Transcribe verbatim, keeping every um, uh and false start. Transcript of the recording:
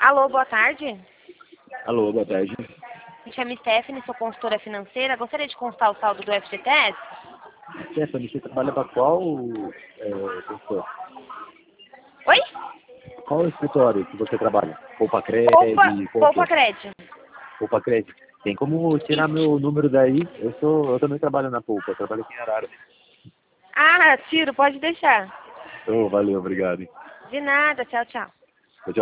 Alô, boa tarde. Alô, boa tarde. Me chamo Stephanie, sou consultora financeira. Gostaria de constar o saldo do F G T S? Stephanie, você trabalha para qual é, consultor? Oi? Qual é o escritório que você trabalha? Poupa Cred? Poupa, Qual que Poupa é? Crédito. Poupa Cred. Tem como tirar meu número daí? Eu sou, eu também trabalho na Poupa, eu trabalho aqui em Arara. Ah, tiro, pode deixar. Oh, valeu, obrigado. De nada, tchau, tchau.